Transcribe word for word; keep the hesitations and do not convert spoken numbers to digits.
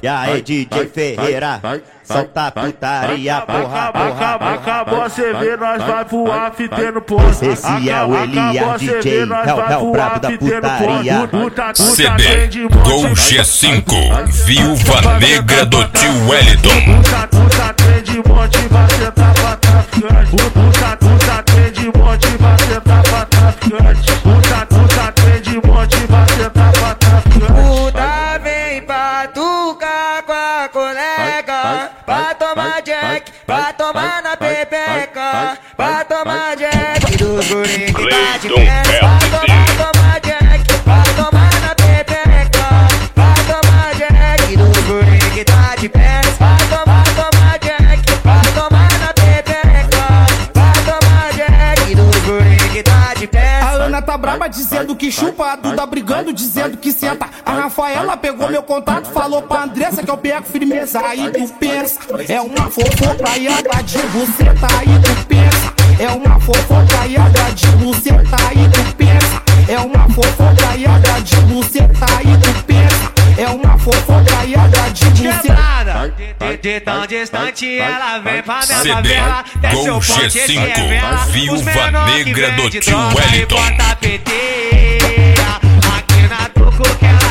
E aí, D J Ferreira, solta a putaria, porra, porra, porra. Acabou a C V, nós vai voar fitendo porra. Esse é o Elias D J, é o brabo da putaria. C D Gol G cinco, Viúva Negra do Tio Wellington. Puxa, puxa, trem de monte, vai sentar pra traficante. Puxa, puxa, trem de monte, vai sentar pra traficante. Puxa, puxa, trem de monte, vai sentar pra traficante. Puta vem pra tucar com a colega, pra tomar jack, pra tomar na pepeca, pra tomar jack dos guri que tá de perna, pra tomar, tomar jack, pra tomar na pepeca, pra tomar jack dos guri que tá de perna, pra tomar, tomar jack, pra tomar na pepeca, pra tomar jack dos guri que tá de perna. A Ana tá braba dizendo que chupa, a Duda brigando dizendo que senta. A Rafaela pegou meu contato, falou pra Andressa que eu pego firmeza. Aí tu pensa, é uma fofocaiada de buceta. Aí tu pensa, é uma fofocaiada de buceta. Aí tu pensa, é uma fofocaiada de buceta. Aí tu pensa, é uma fofocaiada de buceta. De, de tão distante ela vem pra minha C D favela. Desce Gol o G ponte, cinco, revela. Viúva Os menor que Negra do vende Tio droga e Wellington. bota P T. Aqui na Tuco que ela